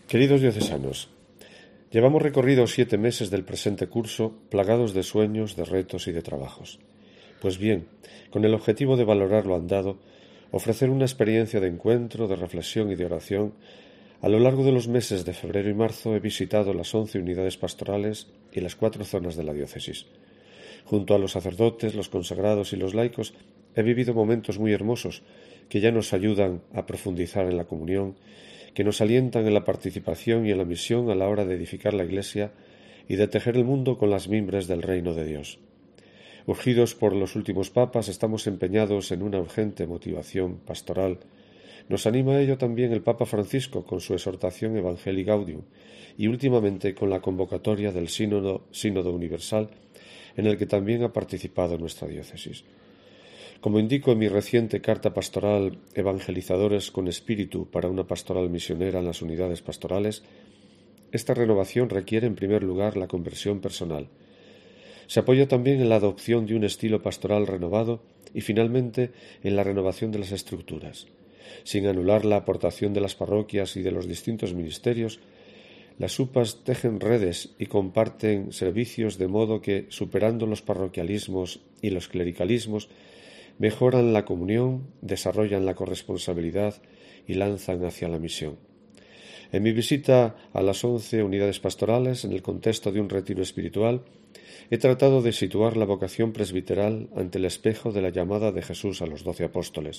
Queridos diocesanos, llevamos recorridos 7 meses del presente curso plagados de sueños, de retos y de trabajos. Pues bien, con el objetivo de valorar lo andado, ofrecer una experiencia de encuentro, de reflexión y de oración, a lo largo de los meses de febrero y marzo he visitado las 11 unidades pastorales y las 4 zonas de la diócesis. Junto a los sacerdotes, los consagrados y los laicos, he vivido momentos muy hermosos que ya nos ayudan a profundizar en la comunión, que nos alientan en la participación y en la misión a la hora de edificar la Iglesia y de tejer el mundo con las mimbres del reino de Dios. Urgidos por los últimos papas, estamos empeñados en una urgente motivación pastoral. Nos anima a ello también el Papa Francisco con su exhortación Evangelii Gaudium y últimamente con la convocatoria del Sínodo Universal, en el que también ha participado nuestra diócesis. Como indico en mi reciente carta pastoral Evangelizadores con espíritu para una pastoral misionera en las unidades pastorales, esta renovación requiere en primer lugar la conversión personal. Se apoya también en la adopción de un estilo pastoral renovado y finalmente en la renovación de las estructuras. Sin anular la aportación de las parroquias y de los distintos ministerios, las UPAs tejen redes y comparten servicios de modo que, superando los parroquialismos y los clericalismos, mejoran la comunión, desarrollan la corresponsabilidad y lanzan hacia la misión. En mi visita a las 11 unidades pastorales, en el contexto de un retiro espiritual, he tratado de situar la vocación presbiteral ante el espejo de la llamada de Jesús a los 12 apóstoles.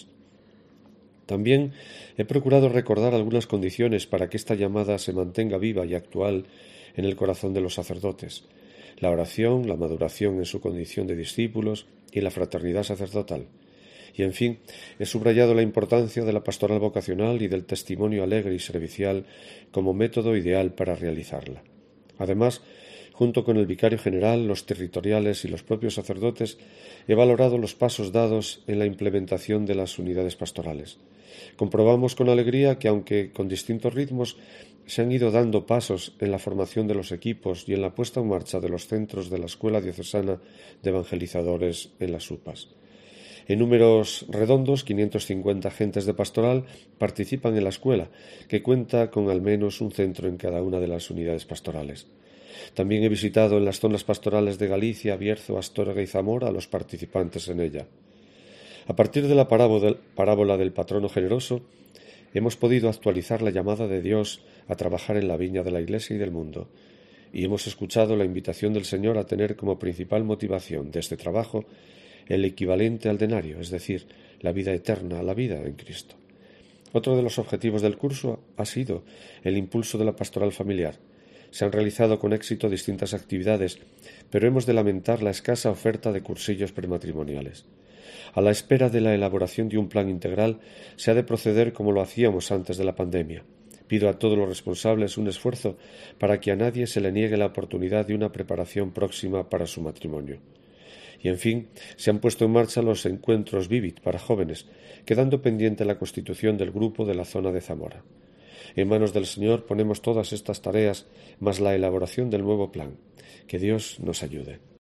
También he procurado recordar algunas condiciones para que esta llamada se mantenga viva y actual en el corazón de los sacerdotes: la oración, la maduración en su condición de discípulos y la fraternidad sacerdotal. Y, en fin, he subrayado la importancia de la pastoral vocacional y del testimonio alegre y servicial como método ideal para realizarla. Además, junto con el vicario general, los territoriales y los propios sacerdotes, he valorado los pasos dados en la implementación de las unidades pastorales. Comprobamos con alegría que, aunque con distintos ritmos, se han ido dando pasos en la formación de los equipos y en la puesta en marcha de los centros de la Escuela Diocesana de Evangelizadores en las UPAs. En números redondos, 550 agentes de pastoral participan en la escuela, que cuenta con al menos un centro en cada una de las unidades pastorales. También he visitado en las zonas pastorales de Galicia, Bierzo, Astorga y Zamora a los participantes en ella. A partir de la parábola del patrono generoso, hemos podido actualizar la llamada de Dios a trabajar en la viña de la Iglesia y del mundo, y hemos escuchado la invitación del Señor a tener como principal motivación de este trabajo el equivalente al denario, es decir, la vida eterna, la vida en Cristo. Otro de los objetivos del curso ha sido el impulso de la pastoral familiar. Se han realizado con éxito distintas actividades, pero hemos de lamentar la escasa oferta de cursillos prematrimoniales. A la espera de la elaboración de un plan integral, se ha de proceder como lo hacíamos antes de la pandemia. Pido a todos los responsables un esfuerzo para que a nadie se le niegue la oportunidad de una preparación próxima para su matrimonio. Y, en fin, se han puesto en marcha los encuentros Vivit para jóvenes, quedando pendiente la constitución del grupo de la zona de Zamora. En manos del Señor ponemos todas estas tareas, más la elaboración del nuevo plan. Que Dios nos ayude.